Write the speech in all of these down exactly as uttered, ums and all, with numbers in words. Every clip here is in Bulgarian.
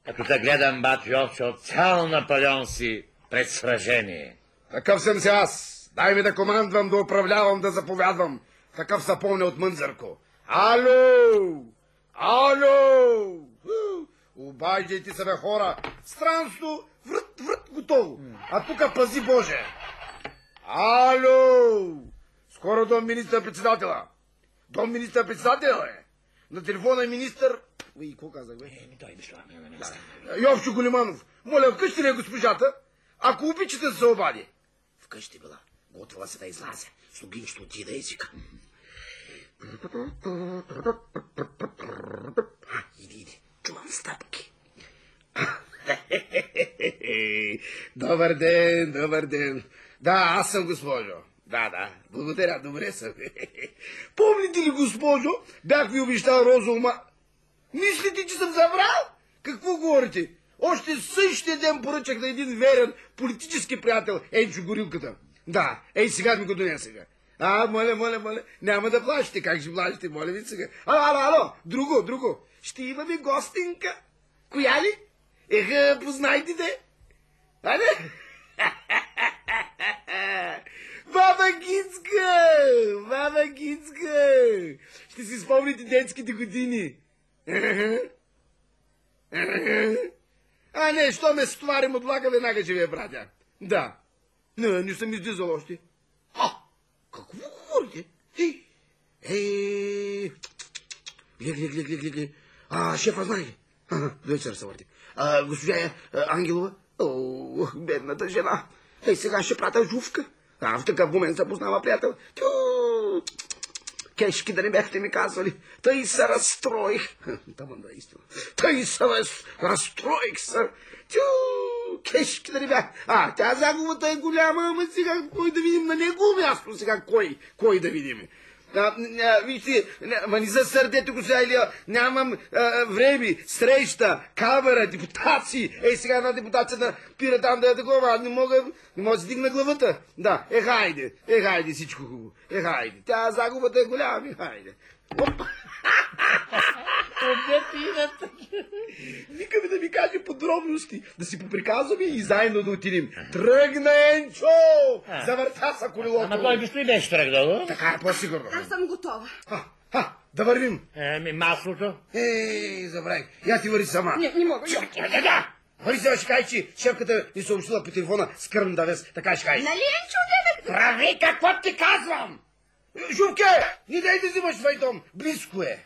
Като те гледам, бат Йовчо, цял Наполеон си пред сражение. Такъв съм се аз. Дай ми да командвам, да управлявам, да заповядвам. Такъв са помня от Мънзърко. Ало! Ало! Обаждайте се, бе, хора. Странство, врат, врат, готово. А тука пази Боже. Ало! Скоро дом министър-председателя. Дом министър-председател е. На телефона е министър... Ой, какво казах, бе? Еми, той дошла. Да. Йовчо Големанов, моля, вкъщи ли е госпожата? Ако обичате да се обади. Вкъщи била. Готвила се да излазя. Слугин ще отида и сика. Иди, иди. Чувам стъпки. Добър ден, добър ден. Да, аз съм госпожо. Да, да, благодаря, добре съм. Помните ли, госпожо, бях ви обещал розоума? Мислите, че съм забрал? Какво говорите? Още същия ден поръчах на един верен политически приятел, Енчо Горилката. Да, ей сега ми го донесеха. А, моля, моля, моля, няма да плащате, как ще плащате, моля ви сега. Ало, ало, ало, друго, друго. Ще имаме гостинка. Коя ли? Еха, познайте де. А не? Баба Гицка! Баба Гицка! Ще си спомните детските години. А не, що ме стоварим от влака, веднага ще ви я пратя. Да. Не, не съм излизал още. А, какво говорите? Ей, ей, глед, глед, глед, глед, глед. А, шефа знае ли? До вечера се върти. А, госпожа е, Ангелова? О, бедната жена. Ей, сега ще пратя жувка. А, в такъв момент се познава приятел. Тю, кешки да не бяхте ми казвали. Тъй се разстроих. Таман да е истина. Тъй се разстроих, сър. Тю, кешки да не бях. А, тя загубата е голяма, ама сега кой да видим на негово място? Сега кой? Кой да видим? А, а, вижте, ма не за сърдето го сега, Илия, нямам а, време, среща, камера, депутации. Ей, сега една депутация да пира там да е такова, аз не мога, не мога да си дигна главата. Да, е, хайде, е, хайде, всичко хубаво, е, хайде. Тя загубата е голяма, е, хайде. Викаме да ми каже подробности, да си поприказваме и заедно да отидем. Тръгна, Енчо! Завъртя са колелото. Ама той безстои беше тръгнало. Така е по-сигурно. Аз съм готова. Ха, ха, да вървим. Еми, маслото. Ей, забравих. Я ти върви сама. Не, не мога. Да, да. Върви сега, ще кажа, че шефката ни съобщила по телефона с кръвната вест. Така ще кажа. Нали, Енчо, не ме... Прави какво ти казвам. Жувке, не дай да взимаш файтон. Близко е.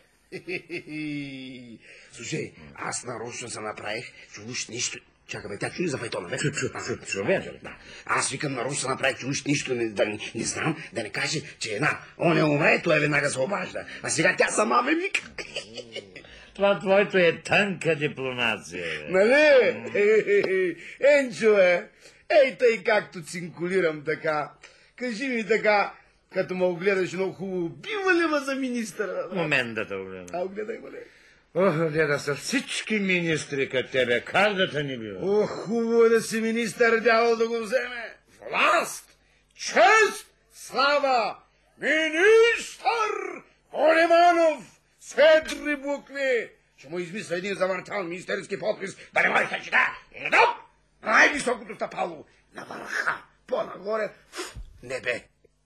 Слушай, аз нарочно се направих, че уж нищо... Чакай, бе, тя чули за файтона, бе? Чу, чу, чу, чу, бе. Да. Аз викам нарочно се направих, че уж нищо не, да, не, не знам, да не каже, че една, он е умре, той веднага се обажда. А сега тя сама ме вика. Това твоето е тънка дипломация. Нали? Енчо е, ей тъй както цинкулирам така. Кажи ми така, като ме огледаш много хубаво, бива ли ма за министъра? Момент да те огледам. А, огледай ме. Ох, деда, са всички министри като тебе, как да те не бива? Ох, хубаво е да си министър, дявол да го вземе. Власт, чест, слава, министър Големанов, седри букви. Ще му измисля един завъртан министерски подпис, да не може да чета. Едно, най-високото стъпало, на върха, по-нагоре, небе.